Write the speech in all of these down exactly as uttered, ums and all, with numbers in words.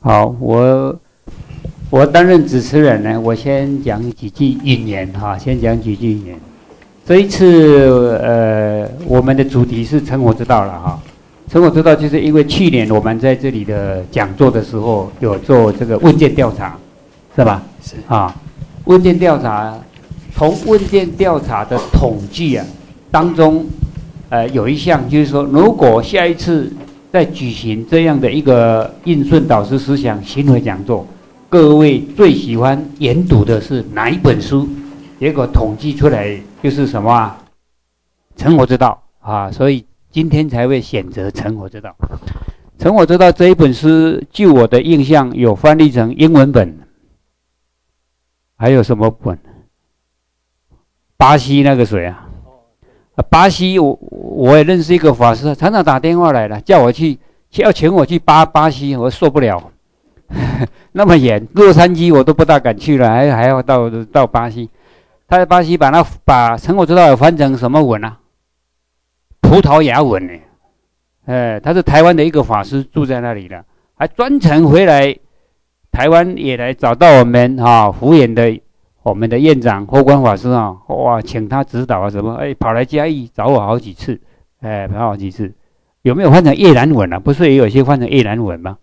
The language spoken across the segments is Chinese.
好，我我担任主持人呢，我先讲几句引言哈，先讲几句引言。这一次呃，我们的主题是成活之道了哈。成活之道就是因为去年我们在这里的讲座的时候有做这个问卷调查，是吧？ 是啊，问卷调查，从问卷调查的统计啊当中，呃，有一项就是说，如果下一次在举行这样的一个应顺导师思想行为讲座，各位最喜欢研读的是哪一本书？结果统计出来就是什么啊？成活之道啊，所以今天才会选择成活之道。成活之道这一本书，据我的印象有翻译成英文本，还有什么本？巴西那个谁啊？巴西我我也认识一个法师，常常打电话来了，叫我去，要请我去巴巴西，我受不了，那么远，洛杉矶我都不大敢去了，还还要到到巴西。他在巴西把那把成活之道翻成什么文啊？葡萄牙文呢？哎，他是台湾的一个法师，住在那里的，还专程回来台湾也来找到我们啊，福研的。我们的院长霍光法师啊，哇，请他指导啊什么？哎，跑来嘉义找我好几次，哎，跑好几次。有没有翻成越南文啊？不是也有些翻成越南文吗？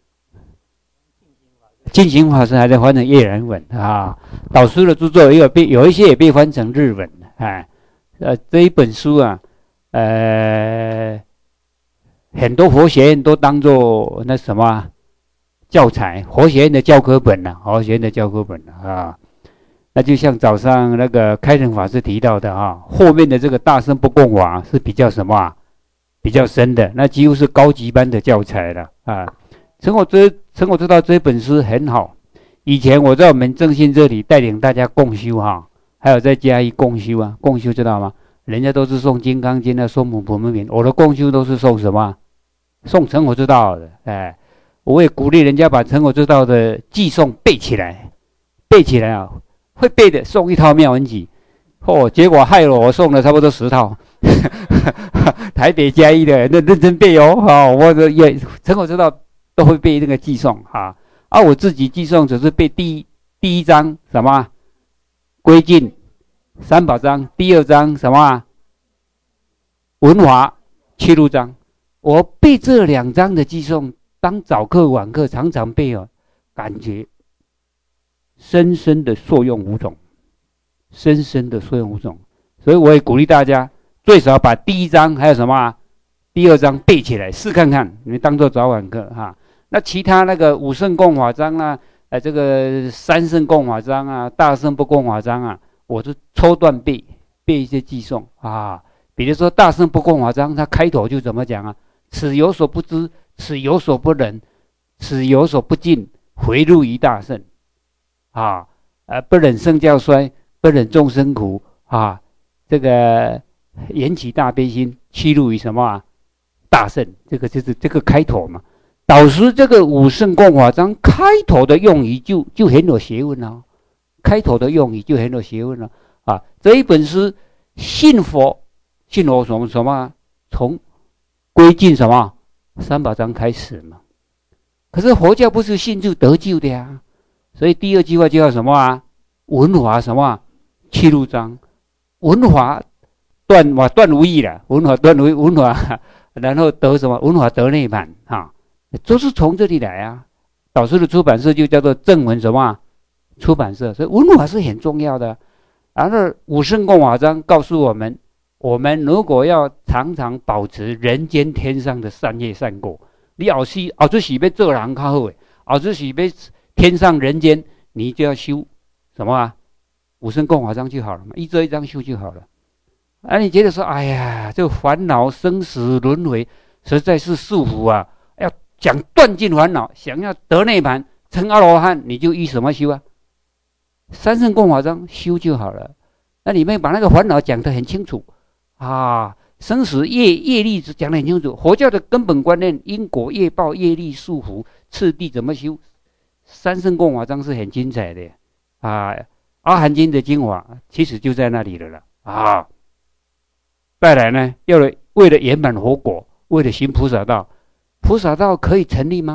进行法师还在翻成越南文啊。导师的著作也有被有一些也被翻成日文，哎，呃，这一本书啊，呃，很多佛学院都当做那什么教材，佛学院的教科本啊，佛学院的教科本啊。那就像早上那个开成法师提到的啊，后面的这个大乘不共法是比较什么啊？比较深的，那几乎是高级班的教材了啊。成活之成活之道这本书很好，以前我在我们正信这里带领大家共修哈，还有在嘉义共修啊，共修知道吗？人家都是送金刚经啊，送普普门品，我的共修都是送什么？送成活之道的，哎，我也鼓励人家把成活之道的寄诵背起来，背起来啊。会背的送一套妙文集，哦，结果害了我送了差不多十套，台北嘉义的那认真背哦，啊、哦，我的也成活之道都会背那个寄诵哈，啊，我自己寄诵只是背第一第一章什么归尽三宝章，第二章什么文华七入章，我背这两章的寄诵，当早课晚课常常背哦，感觉。深深的受用无穷，深深的受用无穷，所以我也鼓励大家最少把第一章还有什么、啊、第二章背起来试看看，你们当做早晚课哈。那其他那个五圣共法章啊，呃，这个三圣共法章啊，大圣不共法章啊，我是抽段背，背一些寄诵啊。比如说大圣不共法章，它开头就怎么讲啊？此有所不知，此有所不能，此有所不尽，回入于大圣。啊，呃，不忍圣教衰，不忍众生苦啊，这个缘起大悲心，趋入于什么啊？大圣，这个就是这个开头嘛。导师这个五圣共法章开头的用语就就很有学问了，开头的用语就很有学问了啊。这一本书信佛，信佛什么什么？从归尽什么三宝章开始嘛。可是佛教不是信就得救的呀。所以第二句话就叫什么啊？文华什么、啊？七入章，文华断哇断无益了，文华断无益，文华，然后得什么？文华得内满啊，都是从这里来啊。导师的出版社就叫做正文什么、啊、出版社，所以文华是很重要的。然后五圣共法章告诉我们，我们如果要常常保持人间天上的善业善果，你后是后出是要做人较好的，后出是要天上人间，你就要修什么啊？五圣共法章就好了嘛，一这一章修就好了。啊，你觉得说，哎呀，这烦恼生死轮回实在是束缚啊！要想断尽烦恼，想要得涅槃成阿罗汉，你就依什么修啊？三圣共法章修就好了。那里面把那个烦恼讲得很清楚啊，生死业业力讲得很清楚。佛教的根本观念，因果业报业力束缚，次第怎么修？三圣共法章是很精彩的啊，阿含经的精华其实就在那里了啦啊。再来呢，要了为了圆满佛果，为了行菩萨道，菩萨道可以成立吗？大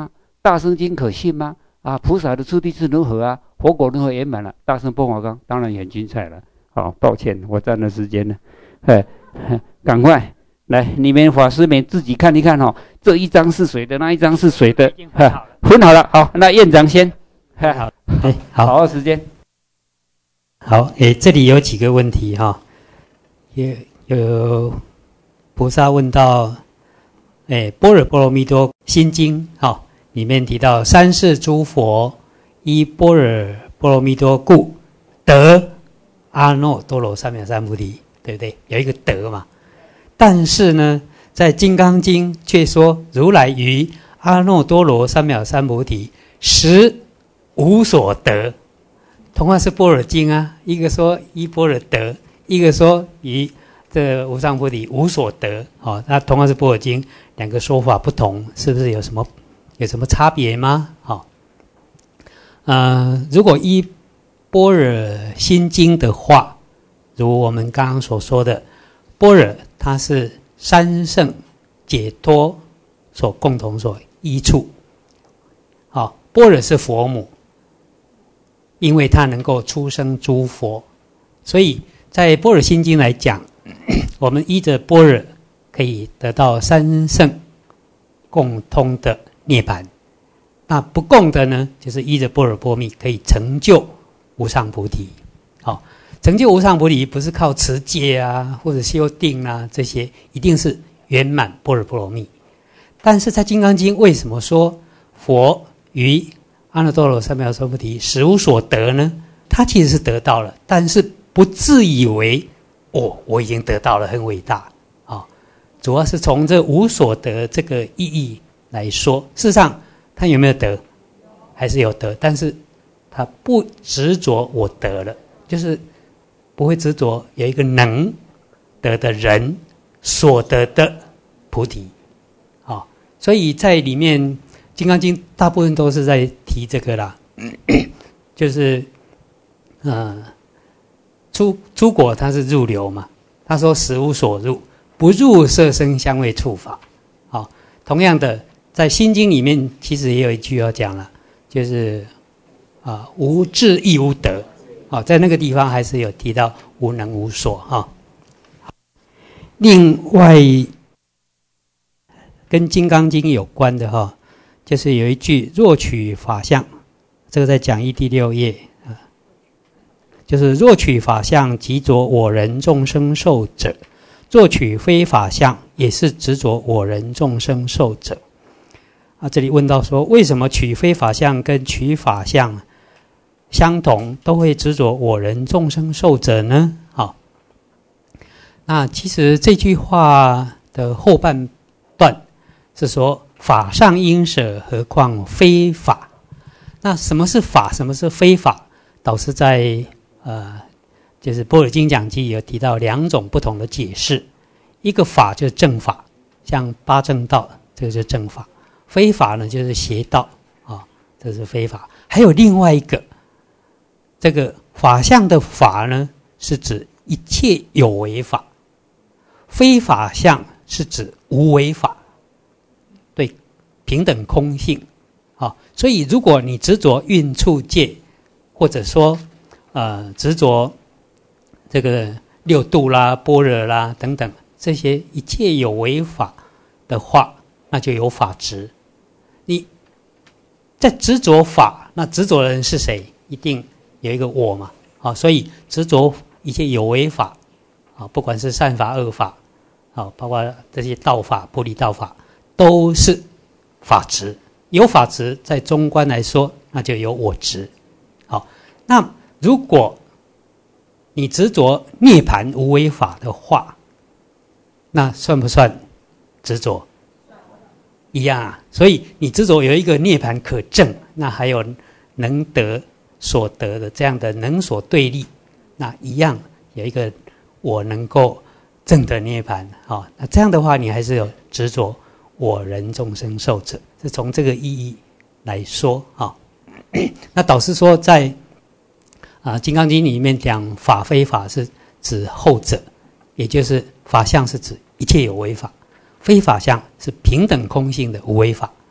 大乘经可信吗？啊，菩萨的出地是如何啊？佛果如何圆满了？大乘般华纲当然很精彩了。好，抱歉，我占了时间了，哎，赶快来，你们法师们自己看一看哦，这一张是谁的，那一张是谁的？已经分好了，分好了。好，那院长先，好， 哎，好， 好时间。 好，哎，这里有几个问题哈，有有菩萨问到，哎，《般若波罗蜜多心经》哈，里面提到三世诸佛依般若波罗蜜多故得阿耨多罗三藐三菩提，对不对？有一个得嘛。但是呢，在《金刚经》却说如来于阿耨多罗三藐三菩提实无所得。同样是般若经啊，一个说依般若得，一个说于这无上菩提无所得。哦，那同样是般若经，两个说法不同，是不是有什么有什么差别吗？好、哦，呃，如果依般若心经的话，如我们刚刚所说的，般若它是三圣解脱所共同所依处。好、哦，般若是佛母。因为它能够出生诸佛，所以在般若心经来讲，我们依着般若可以得到三圣共通的涅槃。那不共的呢，就是依着般若波密可以成就无上菩提。好，成就无上菩提不是靠持戒啊，或者修定啊，这些一定是圆满般若波罗蜜。但是在金刚经为什么说佛于阿耨多罗三藐三菩提实无所得呢？他其实是得到了，但是不自以为哦，我已经得到了，很伟大啊、哦！主要是从这无所得这个意义来说，事实上他有没有得？还是有得，但是他不执着我得了，就是不会执着有一个能得的人所得的菩提啊、哦！所以在里面。金刚经大部分都是在提这个啦，就是呃，出出果它是入流嘛，他说实无所入，不入色声香味触法。好、哦，同样的，在心经里面其实也有一句要讲了，就是啊、呃、无智亦无得。好、哦，在那个地方还是有提到无能无所哈、哦。另外，跟金刚经有关的哈。哦就是有一句若取法相，这个在讲义第六页啊，就是若取法相即着我人众生受者，若取非法相也是执着我人众生受者。啊，这里问到说，为什么取非法相跟取法相相同，都会执着我人众生受者呢？好，那其实这句话的后半段是说。法上应舍，何况非法？那什么是法？什么是非法？导师在呃，就是《般若经讲记》有提到两种不同的解释。一个法就是正法，像八正道，这个就是正法；非法呢就是邪道啊、哦，这是非法。还有另外一个，这个法相的法呢，是指一切有为法；非法相是指无为法。对，平等空性，啊，所以如果你执着运处界，或者说，呃，执着这个六度啦、般若啦等等这些一切有为法的话，那就有法执。你在执着法，那执着的人是谁？一定有一个我嘛，啊，所以执着一切有为法，啊，不管是善法、恶法，啊，包括这些道法、菩提道法。都是法执，有法执，在中观来说，那就有我执。好，那如果你执着涅槃无为法的话，那算不算执着？一样啊。所以你执着有一个涅槃可证，那还有能得所得的这样的能所对立，那一样有一个我能够证得涅槃。好，那这样的话，你还是有执着。我人众生受者，是从这个意义来说啊。那导师说在，在啊《金刚经》里面讲法非法是指后者，也就是法相是指一切有为法，非法相是平等空性的无为法。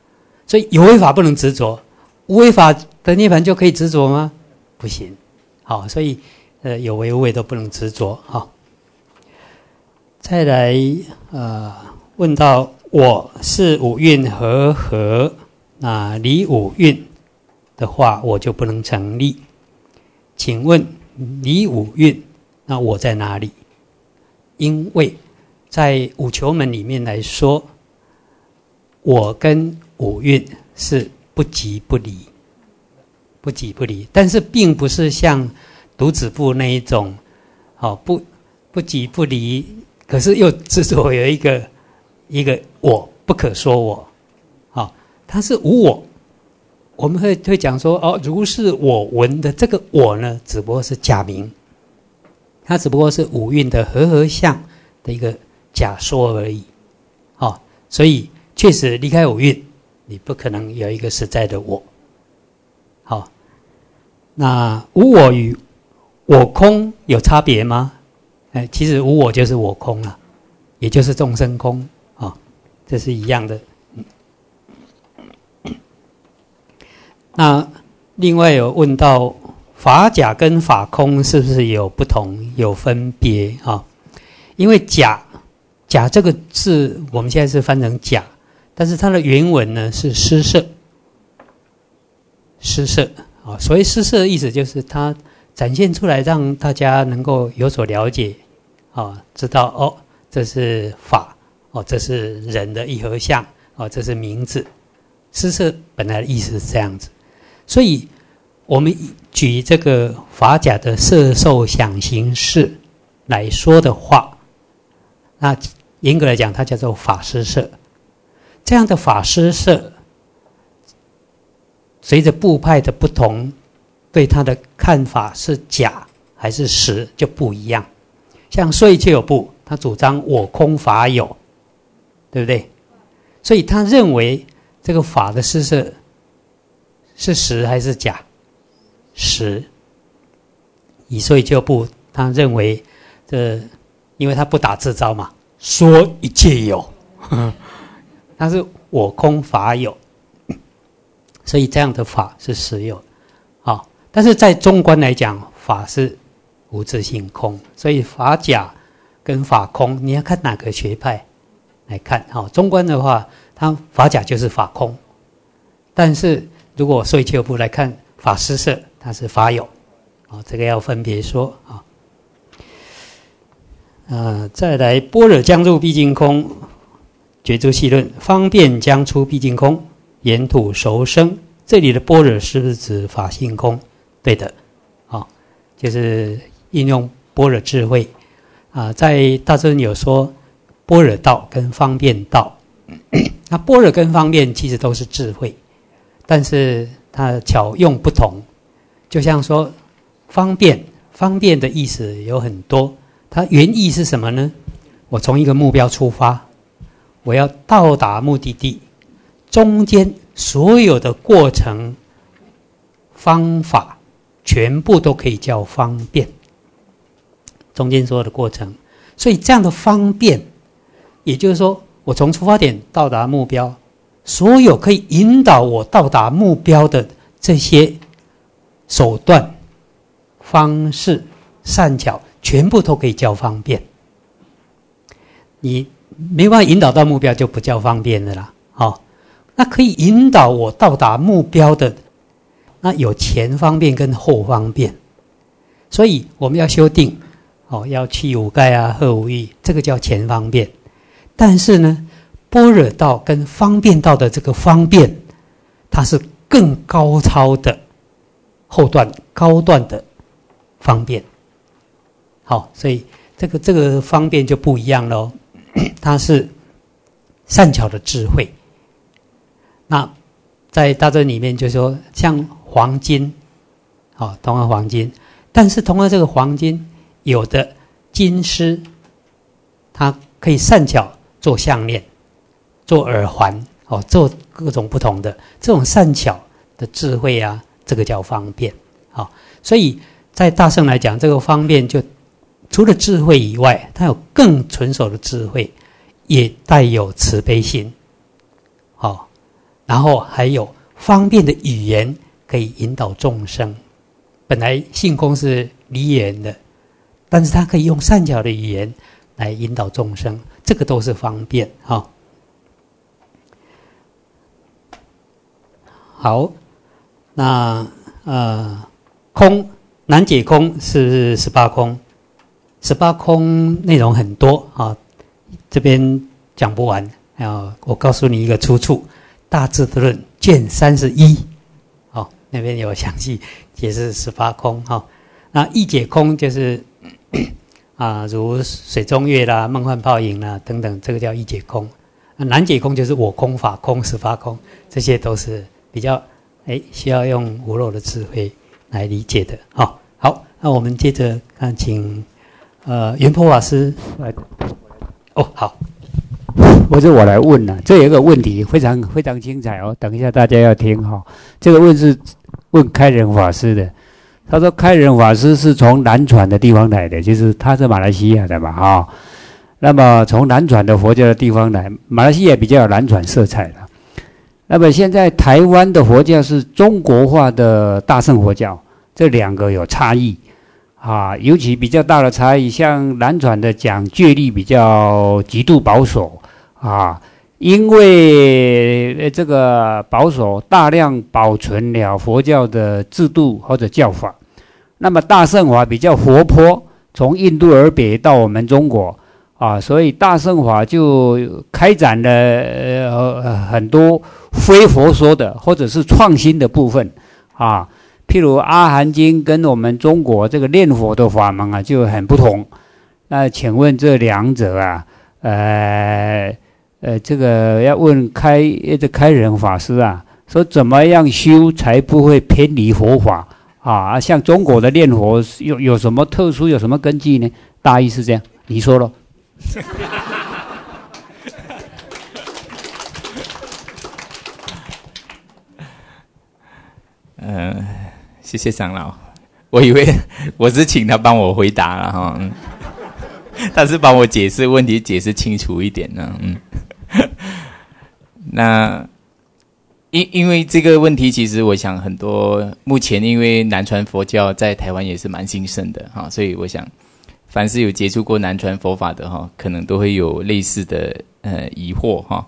所以有为法不能执着，无为法的涅槃就可以执着吗？不行。好，所以呃有为无为都不能执着。好，再来呃问到我是五蕴和合，那离五蕴的话，我就不能成立。请问离五蕴，那我在哪里？因为在五求门里面来说，我跟五蕴是不即不离，不即不离，但是并不是像独子部那一种，哦，不不即不离，可是又执着有一个一个我不可说我，哦，它是无我。我们会会讲说，哦，如是我闻的这个我呢，只不过是假名，它只不过是五蕴的和合相的一个假说而已。哦，所以确实离开五蕴，你不可能有一个实在的我。好，哦，那无我与我空有差别吗？哎，其实无我就是我空啊，也就是众生空啊，哦，这是一样的。那另外有问到法假跟法空是不是有不同有分别啊？因为假假这个字我们现在是翻成假，但是它的原文呢是施设，施设啊，所谓施设的意思就是它展现出来让大家能够有所了解啊，知道哦这是法哦，这是人的一合相哦，这是名字。施设本来的意思是这样子。所以我们举这个法假的色受想行识来说的话，那严格来讲它叫做法施设。这样的法施设随着部派的不同，对它的看法是假还是实就不一样。像说一切有部，他主张我空法有，对不对？所以他认为这个法的施设是实还是假？实。以说一切有部，他认为这，因为他不打自招嘛，说一切有，他是我空法有，所以这样的法是实有。好，但是在中观来讲，法是无自性空，所以法假跟法空，你要看哪个学派来看。好，中观的话，它法假就是法空，但是如果说一切有部来看法施设，它是法有。哦，这个要分别说啊。呃，再来般若将入毕竟空，觉诸细论，方便将出毕竟空，言土熟生。这里的般若是不是指法性空？对的，哦，就是应用般若智慧啊。在大尊有说般若道跟方便道，那般若跟方便其实都是智慧，但是它巧用不同。就像说方便，方便的意思有很多，它原意是什么呢？我从一个目标出发，我要到达目的地，中间所有的过程方法全部都可以叫方便，中间所有的过程。所以这样的方便，也就是说我从出发点到达目标，所有可以引导我到达目标的这些手段方式善巧全部都可以叫方便。你没办法引导到目标就不叫方便的啦。哦，那可以引导我到达目标的，那有前方便跟后方便。所以我们要修定，哦，要去五盖啊，贺五欲，这个叫前方便。但是呢，般若道跟方便道的这个方便，它是更高超的后段高段的方便。好，所以这个这个方便就不一样咯，它是善巧的智慧。那在大尊里面就说，像黄金，好，同样黄金，但是同样这个黄金，有的金丝，它可以善巧做项链、做耳环，哦，做各种不同的这种善巧的智慧啊，这个叫方便。好，所以在大乘来讲，这个方便就除了智慧以外，它有更纯熟的智慧，也带有慈悲心。好， 然后还有方便的语言可以引导众生。本来性空是离言的，但是他可以用善巧的语言来引导众生，这个都是方便哈、哦。好，那呃，空难解空是十八空，十八空内容很多啊，这边讲不完啊。我告诉你一个出处，《大智度论》卷三十一，哦，那边有详细解释十八空哈、哦。那易解空就是啊，如水中月啦、梦幻泡影啦等等，这个叫易解空。难解空就是我空、法空、十八空，这些都是比较哎需要用无漏的智慧来理解的。好、哦，好，那我们接着看，请呃圆波法师来。哦，好， 或者我来问了、啊，这有一个问题非常非常精彩哦，等一下大家要听哈、哦。这个问是问开仁法师的，他说开仁法师是从南传的地方来的，就是他是马来西亚的嘛哈、哦。那么从南传的佛教的地方来，马来西亚比较有南传色彩了。那么现在台湾的佛教是中国化的大乘佛教，这两个有差异啊，尤其比较大的差异，像南传的讲戒律比较极度保守啊，因为这个保守大量保存了佛教的制度或者教法。那么大乘法比较活泼，从印度而北到我们中国。啊，所以大乘法就开展了呃很多非佛说的或者是创新的部分啊，譬如阿含经跟我们中国这个念佛的法门啊就很不同。那请问这两者啊，呃呃，这个要问开这开仁法师啊，说怎么样修才不会偏离佛法啊？像中国的念佛有有什么特殊，有什么根据呢？大意是这样，你说咯。 嗯、呃，谢谢长老。我以为我是请他帮我回答了哈，嗯，他是帮我解释问题，解释清楚一点呢，嗯。那因因为这个问题，其实我想很多目前因为南传佛教在台湾也是蛮兴盛的哈，所以我想。凡是有接触过南传佛法的哈，可能都会有类似的呃疑惑哈。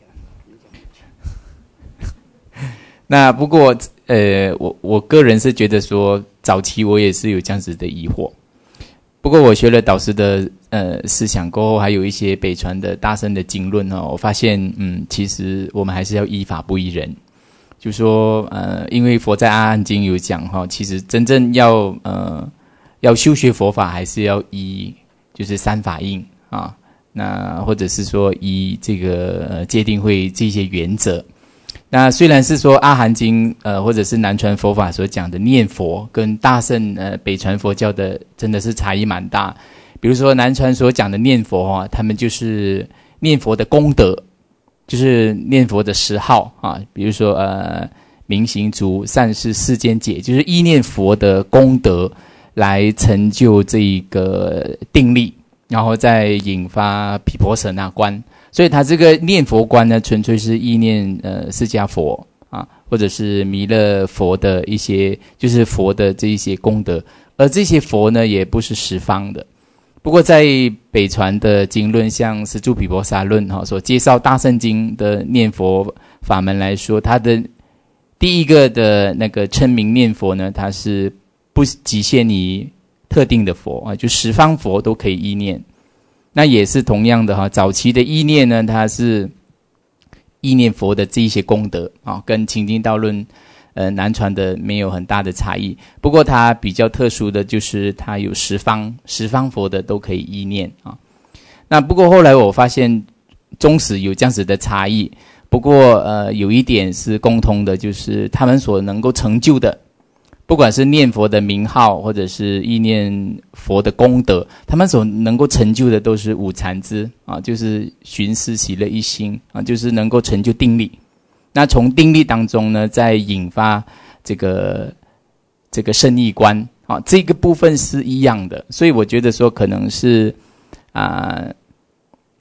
那不过呃，我我个人是觉得说，早期我也是有这样子的疑惑。不过我学了导师的呃思想过后，还有一些北传的大乘的经论哈，我发现嗯，其实我们还是要依法不依人。就说呃，因为佛在阿含经有讲哈，其实真正要呃。要修学佛法，还是要依就是三法印啊，那或者是说依这个、呃、戒定慧这些原则。那虽然是说阿含经呃或者是南传佛法所讲的念佛，跟大乘呃北传佛教的真的是差异蛮大。比如说南传所讲的念佛啊，他们就是念佛的功德，就是念佛的十号啊，比如说呃明行足善事世间解，就是依念佛的功德。来成就这个定力，然后再引发毗婆舍那观，所以他这个念佛观呢，纯粹是意念呃释迦佛啊，或者是弥勒佛的一些，就是佛的这一些功德，而这些佛呢，也不是十方的。不过在北传的经论，像是《住毗婆沙论》哈，所介绍大乘经的念佛法门来说，它的第一个的那个称名念佛呢，它是。不局限于特定的佛啊，就十方佛都可以依念。那也是同样的哈，早期的依念呢，它是依念佛的这一些功德啊，跟清净道论呃南传的没有很大的差异。不过它比较特殊的就是它有十方十方佛的都可以依念啊。那不过后来我发现，纵使有这样子的差异，不过呃有一点是共通的，就是他们所能够成就的。不管是念佛的名号，或者是意念佛的功德，他们所能够成就的都是五禅支啊，就是寻思喜乐一心啊，就是能够成就定力。那从定力当中呢，再引发这个这个胜义观啊，这个部分是一样的。所以我觉得说，可能是啊、呃，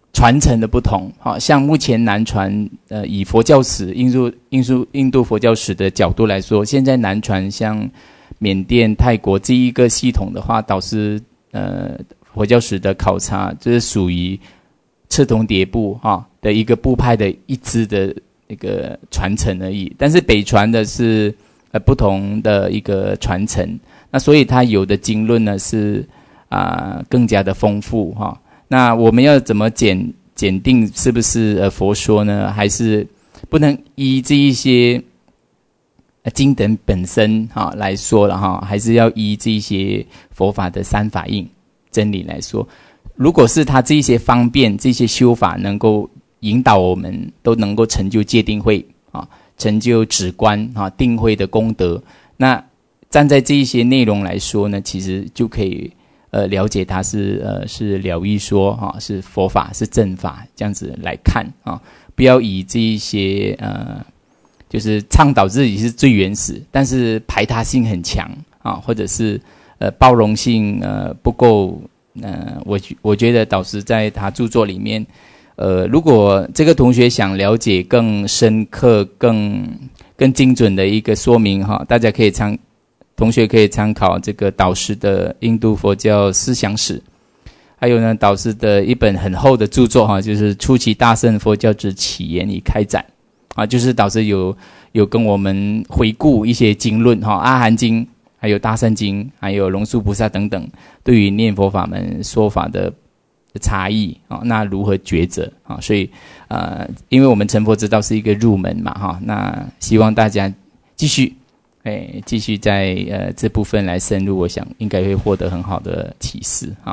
传承的不同，好，像目前南传，呃，以佛教史、印度、印度、印度佛教史的角度来说，现在南传像缅甸、泰国这一个系统的话，导师呃佛教史的考察，就是属于赤铜碟部哈的一个部派的一支的一个传承而已。但是北传的是呃不同的一个传承，那所以它有的经论呢是啊、呃、更加的丰富哈。那我们要怎么检检定是不是呃佛说呢？还是不能依这一些呃经典本身哈来说了哈，还是要依这一些佛法的三法印真理来说。如果是他这一些方便这些修法能够引导我们都能够成就戒定慧啊，成就止观啊定慧的功德，那站在这一些内容来说呢，其实就可以呃了解它是呃是了义说哈、啊，是佛法是正法这样子来看啊，不要以这一些呃就是倡导自己是最原始，但是排他性很强啊，或者是呃包容性呃不够。呃，我我觉得导师在他著作里面，呃，如果这个同学想了解更深刻、更更精准的一个说明哈，大家可以参，同学可以参考这个导师的《印度佛教思想史》，还有呢，导师的一本很厚的著作哈，就是《初期大乘佛教之起源与开展》啊，就是导师有有跟我们回顾一些经论哈，《阿含经》。还有大乘经，还有龙树菩萨等等，对于念佛法门说法的差异啊，那如何抉择啊？所以呃，因为我们成佛之道是一个入门嘛哈，那希望大家继续哎继续在呃这部分来深入，我想应该会获得很好的启示啊。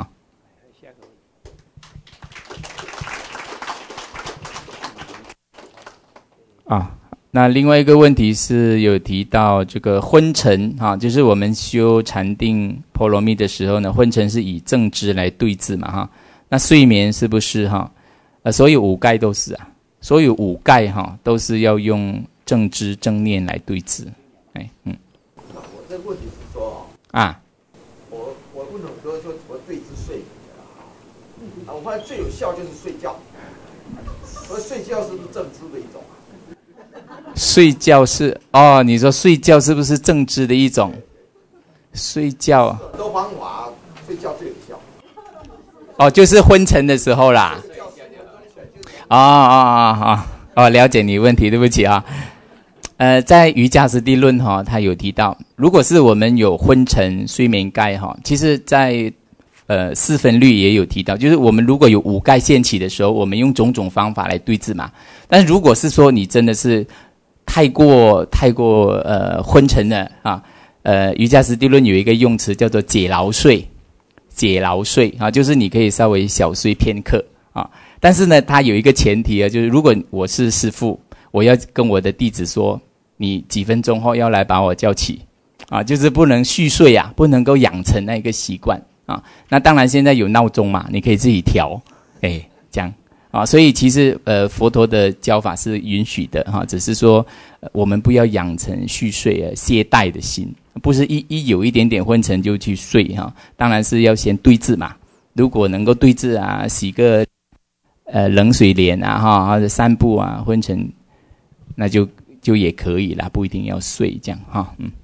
啊。那另外一个问题是有提到这个昏沉哈、啊，就是我们修禅定波罗蜜的时候呢，昏沉是以正知来对治嘛哈。那睡眠是不是哈？呃，所有五盖都是啊，所有五盖哈、啊、都是要用正知正念来对治。哎，嗯。 我这个问题是说啊， 我我问很多说怎么对治睡眠啊，我发现最有效就是睡觉，而睡觉是不是正知的一种啊？ 睡觉是哦，你说睡觉是不是正知的一种？睡觉很多方法睡觉最有效。 哦，就是昏沉的时候啦。哦哦哦哦哦，了解你问题，对不起啊。呃，在瑜伽师地论哈、哦，他有提到，如果是我们有昏沉睡眠盖哈、哦，其实在呃四分律也有提到，就是我们如果有五盖现起的时候，我们用种种方法来对治嘛。但如果是说你真的是太过太过呃昏沉了啊，呃瑜伽师地论有一个用词叫做解劳睡，解劳睡啊，就是你可以稍微小睡片刻啊。但是呢，它有一个前提啊，就是如果我是师父，我要跟我的弟子说，你几分钟后要来把我叫起啊，就是不能续睡啊，不能够养成那个习惯啊。那当然现在有闹钟嘛，你可以自己调，哎，这样。啊，所以其实呃，佛陀的教法是允许的哈、啊，只是说、呃、我们不要养成续睡呃懈怠的心，不是一一有一点点昏沉就去睡哈、啊。当然是要先对治嘛，如果能够对治啊，洗个呃冷水脸啊哈，或者散步啊，昏沉那就就也可以啦，不一定要睡这样哈、啊，嗯。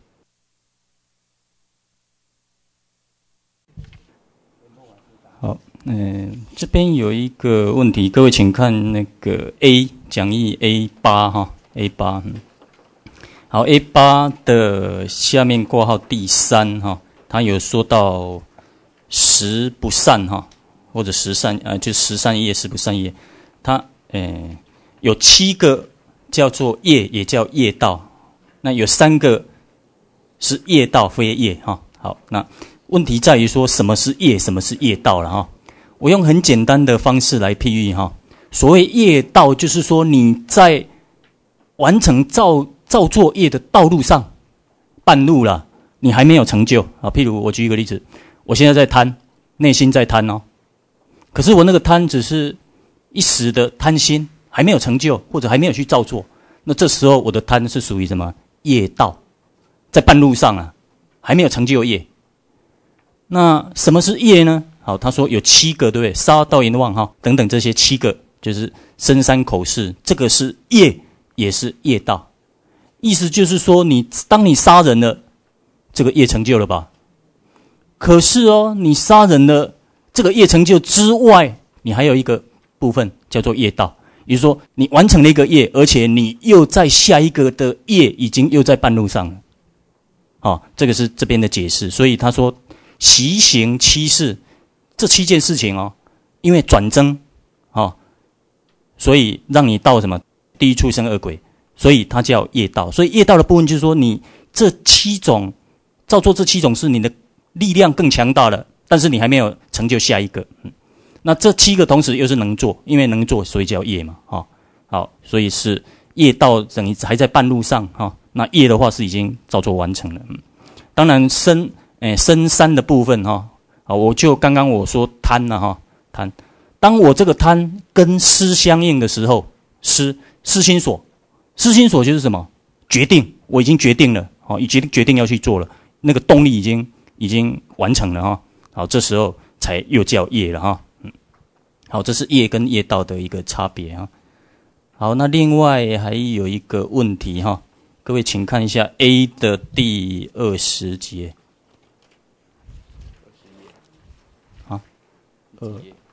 好。嗯、呃，这边有一个问题，各位请看那个 A 讲义 A 八 哈 A 八、嗯，好 A 八的下面括号第三哈，它有说到十不善哈，或者十善呃就十善业十不善业，它呃有七个叫做业，也叫业道，那有三个是业道非业哈。好，那问题在于说什么是业，什么是业道了哈。我用很简单的方式来譬喻哈，所谓业道，就是说你在完成造造作业的道路上，半路了，你还没有成就啊。譬如我举一个例子，我现在在贪，内心在贪哦，可是我那个贪只是一时的贪心，还没有成就，或者还没有去造作，那这时候我的贪是属于什么业道，在半路上啊，还没有成就业。那什么是业呢？ 好，他说有七个，对不对？杀盗淫妄哈等等这些七个，就是深山口事，这个是业，也是业道。意思就是说，你当你杀人了，这个业成就了吧？可是哦，你杀人了，这个业成就之外，你还有一个部分叫做业道。也就是说，你完成了一个业，而且你又在下一个的业已经又在半路上了。好、哦，这个是这边的解释。所以他说，习行七事，这七件事情哦，因为转增，哦，所以让你到什么地狱、畜生、恶鬼，所以它叫业道。所以业道的部分就是说，你这七种照做这七种事，你的力量更强大了，但是你还没有成就下一个。嗯那这七个同时又是能做，因为能做，所以叫业嘛，哈、哦，好，所以是业道等于还在半路上，哈、哦，那业的话是已经照做完成了，嗯，当然深，诶，深山的部分，哈、哦，啊，我就刚刚我说贪了，哈、哦，贪，当我这个贪跟思相应的时候，思思心所，思心所就是什么？决定，我已经决定了，哦，已经决定要去做了，那个动力已经已经完成了，哈、哦，好，这时候才又叫业了，哈、哦。好，这是业跟业道的一个差别哈。好，那另外还有一个问题哈，各位请看一下 A 的第二十节。啊，呃，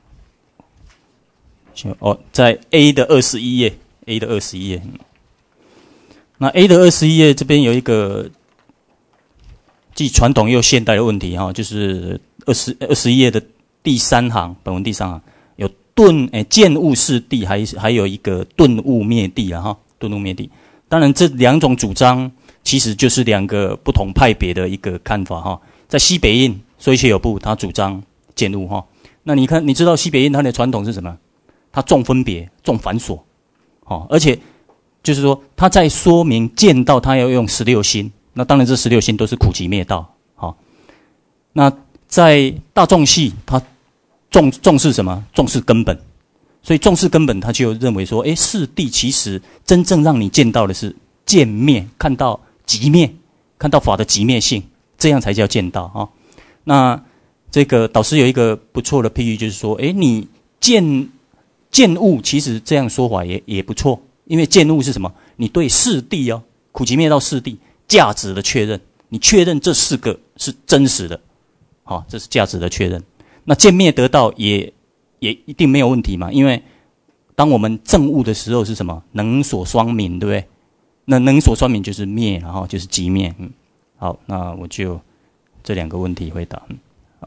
哦，在 A 的二十一页 ，A 的二十一页。那 A 的二十一页这边有一个既传统又现代的问题哈，就是二十二十一页的第三行，本文第三行。顿诶，见物是地，还还有一个顿物灭地啊哈，顿物灭地。当然，这两种主张其实就是两个不同派别的一个看法哈。在西北印说一切有部，他主张见物哈。那你看，你知道西北印它的传统是什么？它重分别，重繁琐，哦，而且就是说他在说明见道，他要用十六心。那当然，这十六心都是苦集灭道。好，那在大众系，他重重视什么？重视根本，所以重视根本，他就认为说，诶，四谛其实真正让你见到的是见灭，看到极灭，看到法的极灭性，这样才叫见道啊、哦。那这个导师有一个不错的譬喻，就是说，诶，你见见物，其实这样说法也也不错，因为见物是什么？你对四谛哦，苦集灭道四谛价值的确认，你确认这四个是真实的，好、哦，这是价值的确认。那见灭得道也也一定没有问题嘛？因为当我们证悟的时候是什么？能所双泯，对不对？那能所双泯就是灭，然后就是即灭。嗯，好，那我就这两个问题回答。嗯，好。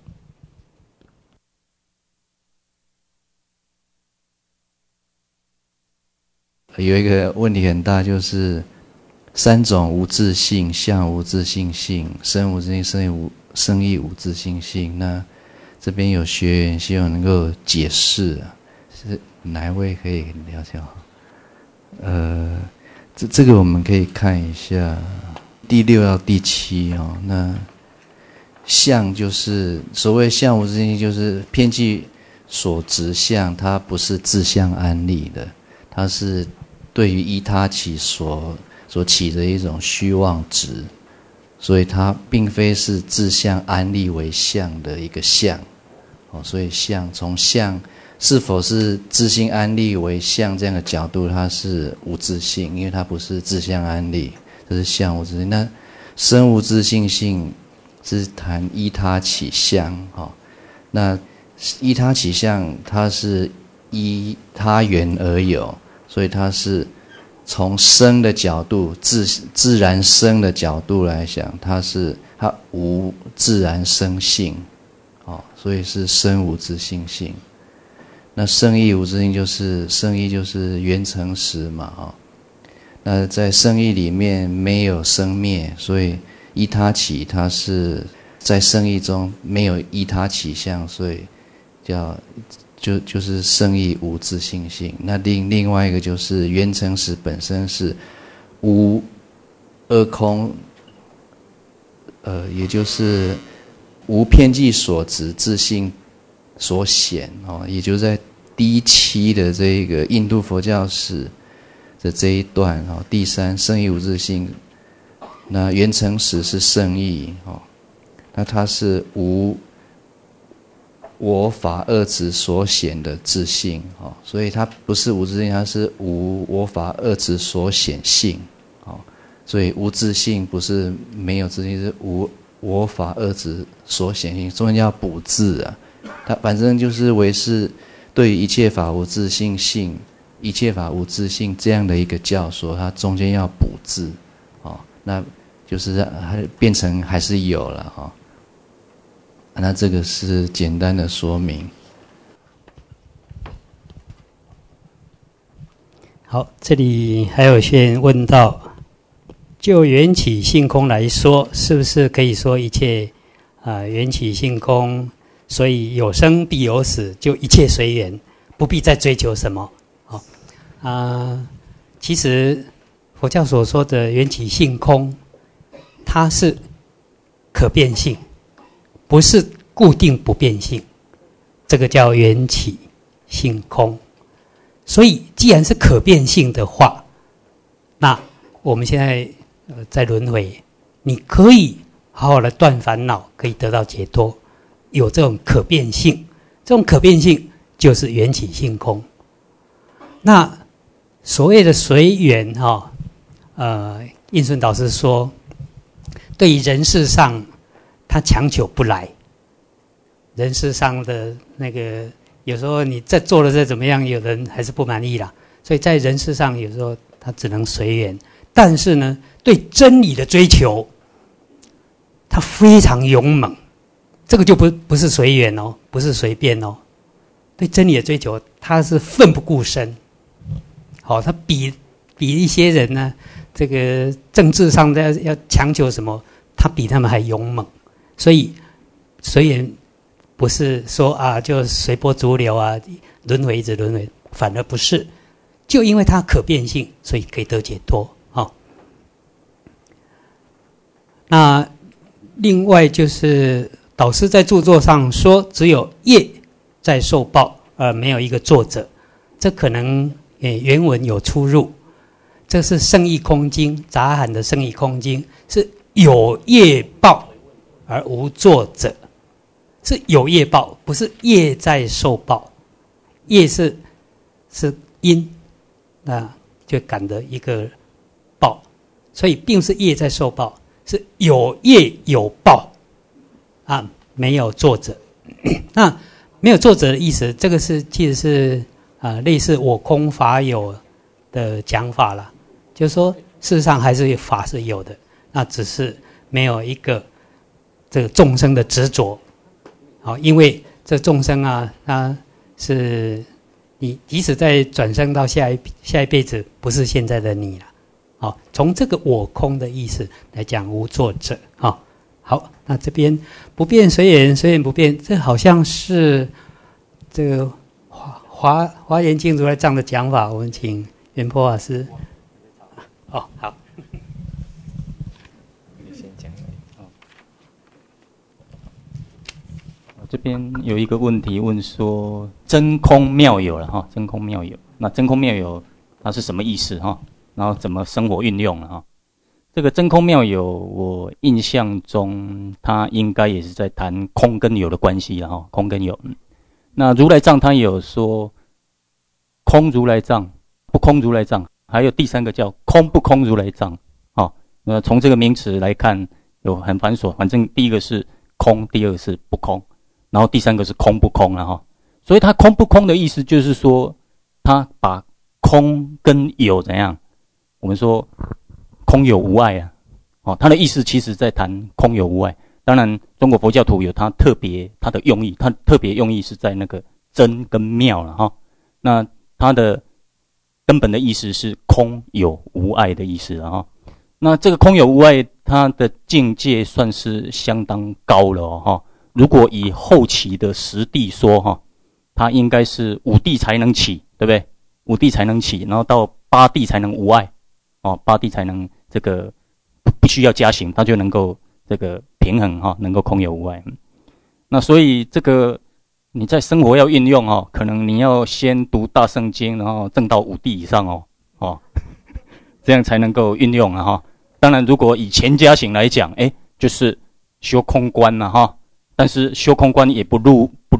有一个问题很大，就是三种无自性：相无自性性、身无自性、生无生意无自性性。那这边有学员希望能够解释，是哪一位可以了解好？呃，这这个我们可以看一下第六到第七哦。那相就是所谓相无自性，就是偏计所执相，它不是自相安立的，它是对于依他起所所起的一种虚妄执，所以它并非是自相安立为相的一个相。哦，所以相从相是否是自性安立为相这样的角度，它是无自性，因为它不是自相安立，这是相无自性。那身无自性性是谈依他起相，哦，那依他起相，它是依他缘而有，所以它是从生的角度，自自然生的角度来讲，它是它无自然生性。哦，所以是身无自性性。那生意无自性就是生意就是缘成实嘛，哦，那在生意里面没有生灭，所以依他起，它是在生意中没有依他起相，所以叫就就是生意无自性性。那另另外一个就是缘成实本身是无二空，呃，也就是无偏计所执，自性所显哦，也就是在第七的这个印度佛教史的这一段哦，第三圣义无自性，那缘成实是圣义哦，那它是无我法二执所显的自性，哦，所以它不是无自性，它是无我法二执所显性，哦，所以无自性不是没有自性，是无我法二执所显性，中间要补字啊。它反正就是为是对于一切法无自性性，一切法无自性这样的一个教说，它中间要补字，哦，那就是还变成还是有了哈，哦。那这个是简单的说明。 好，这里还有些人问到，就缘起性空来说，是不是可以说一切啊、呃、缘起性空，所以有生必有死，就一切随缘，不必再追求什么？好、哦、啊、呃，其实佛教所说的缘起性空，它是可变性，不是固定不变性，这个叫缘起性空。所以既然是可变性的话，那我们现在呃在轮回，你可以好好的断烦恼，可以得到解脱，有这种可变性，这种可变性就是缘起性空。那所谓的随缘哈、哦，呃，印顺导师说，对于人世上他强求不来，人世上的那个有时候你再做的再怎么样，有人还是不满意啦，所以在人世上有时候他只能随缘，但是呢，对真理的追求，他非常勇猛，这个就不不是随缘哦，不是随便哦，对真理的追求，他是奋不顾身。好、哦，他比比一些人呢，这个政治上的要要强求什么，他比他们还勇猛，所以随缘。不是说啊，就随波逐流啊，轮回一直轮回，反而不是，就因为它可变性，所以可以得解脱。哦，那另外就是导师在著作上说，只有业在受报，而没有一个作者，这可能诶原文有出入。这是圣义空经杂罕的圣义空经，是有业报而无作者。是有业报，不是业在受报。业是是因，那就感得一个报，所以并不是业在受报，是有业有报啊，没有作者。那没有作者的意思，这个是其实是啊、呃、类似我空法有的讲法啦，就是说事实上还是法是有的，那只是没有一个这个众生的执着。好，因为这众生啊，他是你即使在转生到下一下一辈子，不是现在的你了。好，从这个我空的意思来讲，无作者。好，好，那这边不变随缘，随缘不变，这好像是这个华华华严经如来藏的讲法。我们请圆波法师。哦，好。 这边有一个问题问说，真空妙有了哈，真空妙有，那真空妙有它是什么意思哈？然后怎么生活运用了哈？这个真空妙有，我印象中它应该也是在谈空跟有的关系了哈，空跟有。那如来藏它有说空如来藏、不空如来藏，还有第三个叫空不空如来藏。好，那从这个名词来看有很繁琐，反正第一个是空，第二个是不空。然后第三个是空不空了哈，所以它空不空的意思就是说，它把空跟有怎样？我们说空有无碍啊，哦，它的意思其实在谈空有无碍。当然，中国佛教徒有它特别它的用意，它特别用意是在那个真跟妙了哈。那它的根本的意思是空有无碍的意思了哈。那这个空有无碍，它的境界算是相当高了哦哈。如果以后期的实地说哈，它应该是五地才能起，对不对？五地才能起，然后到八地才能无碍，哦，八地才能这个不不需要加行，它就能够这个平衡哈，能够空有无碍。那所以这个你在生活要运用哦，可能你要先读大圣经，然后证到五地以上哦，哦，这样才能够运用啊哈。当然，如果以前加行来讲，哎，就是修空观了哈。但是修空观也不入不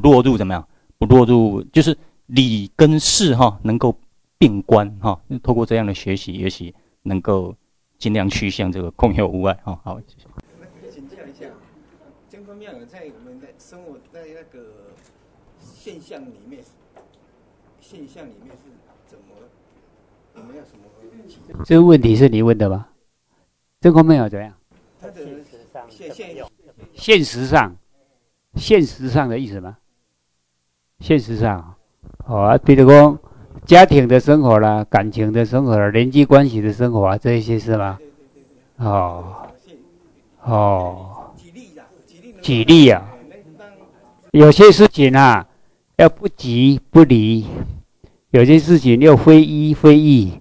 落入怎么样？不落入就是理跟事哈，能够并观哈。透过这样的学习，也许能够尽量趋向这个空有无碍哈。好，谢谢。 请教一下，真光妙有在我们的生活在那个现象里面，现象里面是怎么？我们要什么？ 这个问题是你问的吗？真光妙有怎样？ 它的现现有。 现实上，现实上的意思吗？现实上，哦，比如说家庭的生活啦、感情的生活啦、人际关系的生活啊，这一些是吗？哦，哦，举例啊，有些事情啊，要不急不离，有些事情要非一非异。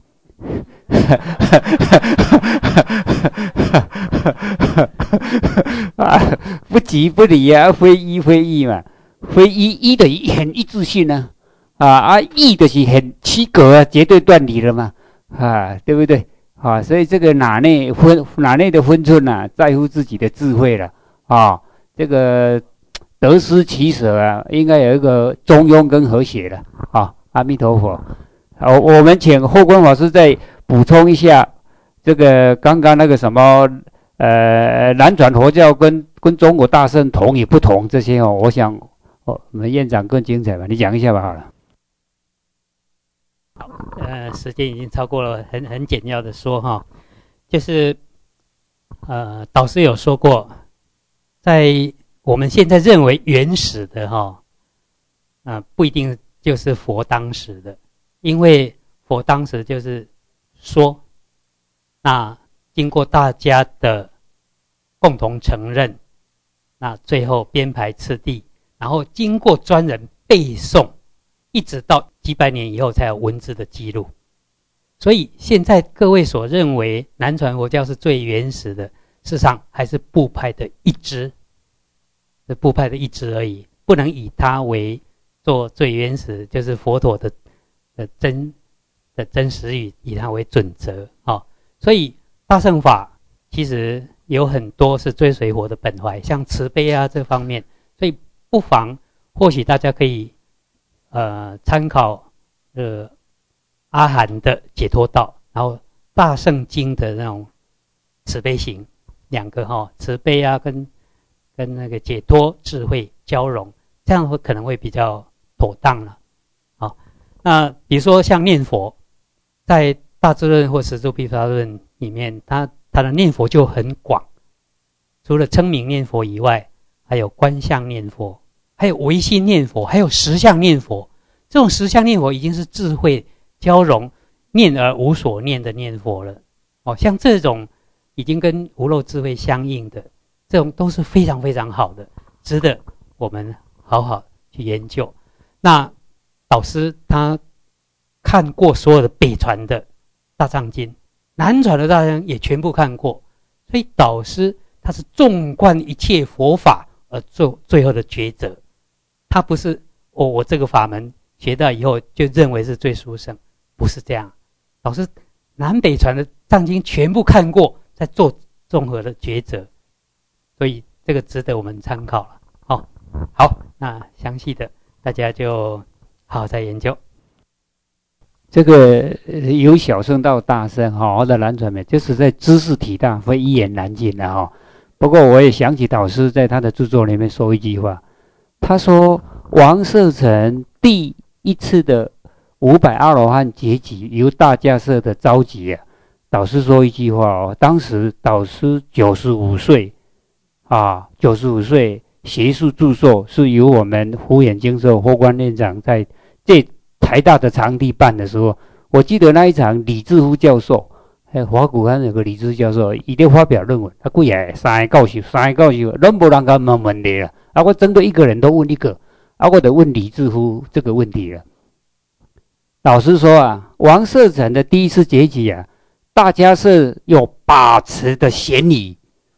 啊，不急不离啊，非一非异嘛，非一一的很一致性呢、啊，啊啊异的是很区隔啊，绝对断离了嘛，啊，对不对？啊，所以这个哪内分哪内的分寸啊，在乎自己的智慧了啊，这个得失取舍啊，应该有一个中庸跟和谐的啊，阿弥陀佛。好，我们请后观法师再补充一下，这个刚刚那个什么。呃，南传佛教跟跟中国大乘同与不同这些哦，我想哦，我们院长更精彩吧，你讲一下吧，好了。 好，呃，时间已经超过了，很很简要的说哈，就是呃，导师有说过，在我们现在认为原始的哈，啊、呃，不一定就是佛当时的，因为佛当时就是说，那经过大家的共同承认，那最后编排次第，然后经过专人背诵，一直到几百年以后才有文字的记录。所以现在各位所认为南传佛教是最原始的，事实上还是部派的一支，是部派的一支而已，不能以它为做最原始，就是佛陀的的真的真实语，以它为准则啊、哦。所以大乘法其实有很多是追随佛的本怀，像慈悲啊这方面，所以不妨或许大家可以呃参考呃阿含的解脱道，然后大乘经的那种慈悲行，两个哈、哦、慈悲啊跟跟那个解脱智慧交融，这样会可能会比较妥当了。好，那比如说像念佛，在大智论或十住毗沙论里面，它它的念佛就很广，除了称名念佛以外，还有观相念佛，还有唯心念佛，还有实相念佛。这种实相念佛已经是智慧交融、念而无所念的念佛了。哦，像这种已经跟无漏智慧相应的，这种都是非常非常好的，值得我们好好去研究。那导师他看过所有的北传的大藏经，南传的大藏也全部看过，所以导师他是纵观一切佛法而做最后的抉择。他不是哦，我这个法门学到以后就认为是最殊胜，不是这样。导师南北传的藏经全部看过，再做综合的抉择，所以这个值得我们参考了。哦，好，那详细的大家就好好再研究。 这个由小乘到大乘哈，或者南传媒，就是在知识体大，会一言难尽的哈。不过我也想起导师在他的著作里面说一句话，他说王舍城第一次的五百阿罗汉结集由大迦叶的召集啊，导师说一句话哦，当时导师九十五岁啊，九十五岁学术著作是由我们福眼经授霍光院长在这台大的场地办的时候，我记得那一场李志夫教授，哎，华古安有个李志教授，一定发表论文，他几个三个教授，三个教授，拢无人敢问问题了，啊，我针对一个人都问一个，啊，我得问李志夫这个问题了。老实说啊，王舍城的第一次结集啊，大家是有把持的嫌疑，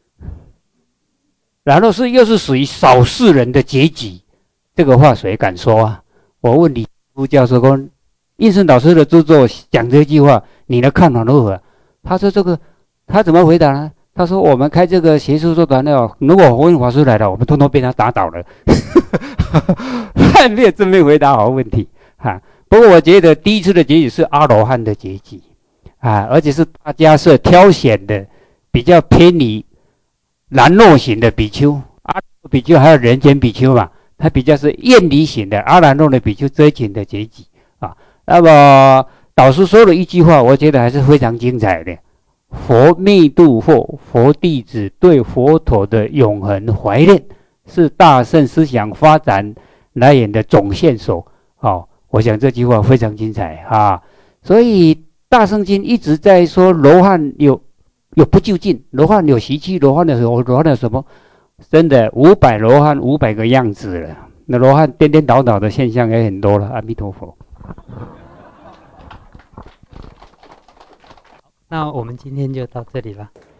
然后是又是属于少数人的结集，这个话谁敢说啊？我问李夫教授说，印顺导师的著作讲这句话，你的看法如何？他说这个，他怎么回答呢？他说我们开这个学术座谈呢，如果佛印法师来了，我们通通被他打倒了。 没有正面回答好问题哈。不过我觉得第一次的结集是阿罗汉的结集啊，而且是大家是挑选的比较偏离兰若型的比丘，阿比丘还有人间比丘嘛，他比较是厌离型的，阿兰若的比丘追寻的结集啊。那么导师说了一句话，我觉得还是非常精彩的。佛密度或佛弟子对佛陀的永恒怀念，是大乘思想发展来源的总线索。哦，我想这句话非常精彩啊！所以大乘经一直在说罗汉有有不究竟，罗汉有习气，罗汉有罗汉有什么？真的五百罗汉五百个样子了，那罗汉颠颠倒倒的现象也很多了。阿弥陀佛。 那我们今天就到这里了。